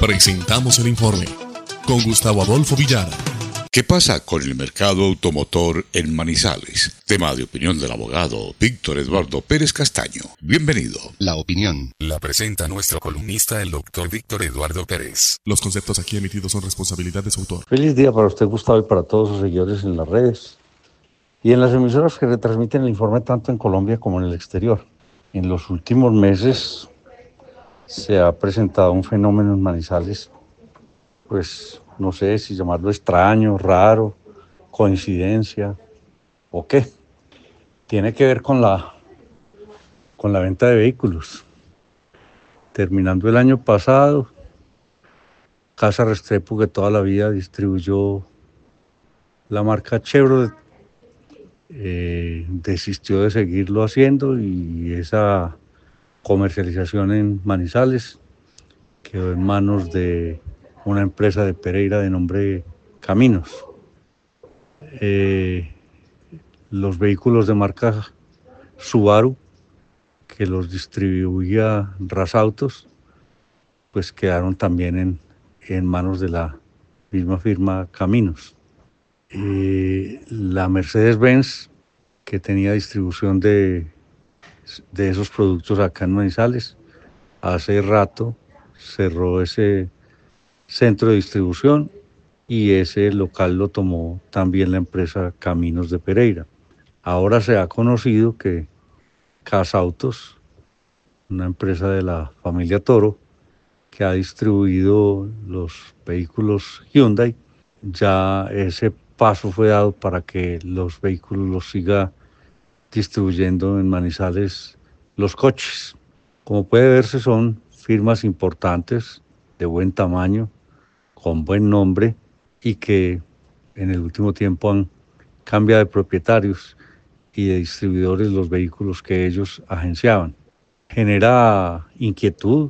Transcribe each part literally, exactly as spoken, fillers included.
Presentamos el informe con Gustavo Adolfo Villara. ¿Qué pasa con el mercado automotor en Manizales? Tema de opinión del abogado Víctor Eduardo Pérez Castaño. Bienvenido. La opinión la presenta nuestro columnista, el doctor Víctor Eduardo Pérez. Los conceptos aquí emitidos son responsabilidad de su autor. Feliz día para usted, Gustavo, y para todos sus seguidores en las redes y en las emisoras que retransmiten el informe tanto en Colombia como en el exterior. En los últimos meses se ha presentado un fenómeno en Manizales, pues no sé si llamarlo extraño, raro, coincidencia o qué. Tiene que ver con la, con la venta de vehículos. Terminando el año pasado, Casa Restrepo, que toda la vida distribuyó la marca Chevrolet, eh, desistió de seguirlo haciendo y esa comercialización en Manizales quedó en manos de una empresa de Pereira de nombre Caminos. Eh, los vehículos de marca Subaru, que los distribuía Rasautos, pues quedaron también en, en manos de la misma firma Caminos. Eh, la Mercedes-Benz, que tenía distribución de, de esos productos acá en Manizales, hace rato cerró ese centro de distribución y ese local lo tomó también la empresa Caminos de Pereira. Ahora se ha conocido que Casautos, una empresa de la familia Toro, que ha distribuido los vehículos Hyundai, ya ese paso fue dado para que los vehículos los siga distribuyendo en Manizales los coches. Como puede verse, son firmas importantes, de buen tamaño, con buen nombre y que en el último tiempo han cambiado de propietarios y de distribuidores los vehículos que ellos agenciaban. Genera inquietud,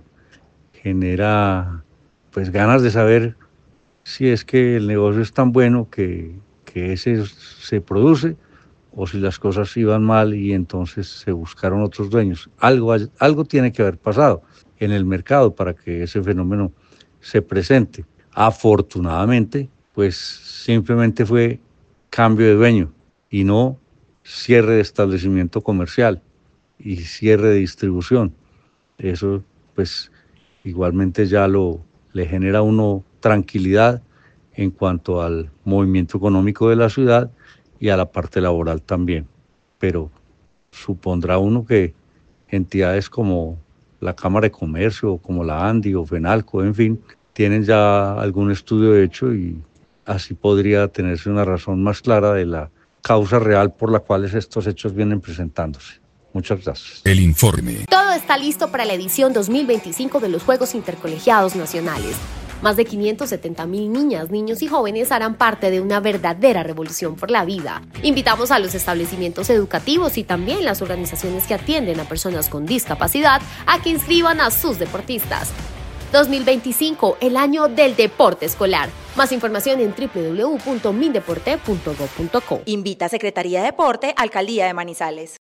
genera pues ganas de saber si es que el negocio es tan bueno que, que ese se produce o si las cosas iban mal y entonces se buscaron otros dueños. Algo, algo tiene que haber pasado en el mercado para que ese fenómeno se presente. Afortunadamente, pues simplemente fue cambio de dueño y no cierre de establecimiento comercial y cierre de distribución. Eso pues igualmente ya lo le genera a uno tranquilidad en cuanto al movimiento económico de la ciudad y a la parte laboral también. Pero supondrá uno que entidades como la Cámara de Comercio, como la ANDI o FENALCO, en fin, tienen ya algún estudio hecho y así podría tenerse una razón más clara de la causa real por la cual estos hechos vienen presentándose. Muchas gracias. El informe. Todo está listo para la edición dos mil veinticinco de los Juegos Intercolegiados Nacionales. Más de quinientos setenta mil niñas, niños y jóvenes harán parte de una verdadera revolución por la vida. Invitamos a los establecimientos educativos y también las organizaciones que atienden a personas con discapacidad a que inscriban a sus deportistas. dos mil veinticinco, el año del deporte escolar. Más información en doble u doble u doble u punto mindeporte punto gob punto co. Invita a Secretaría de Deporte, Alcaldía de Manizales.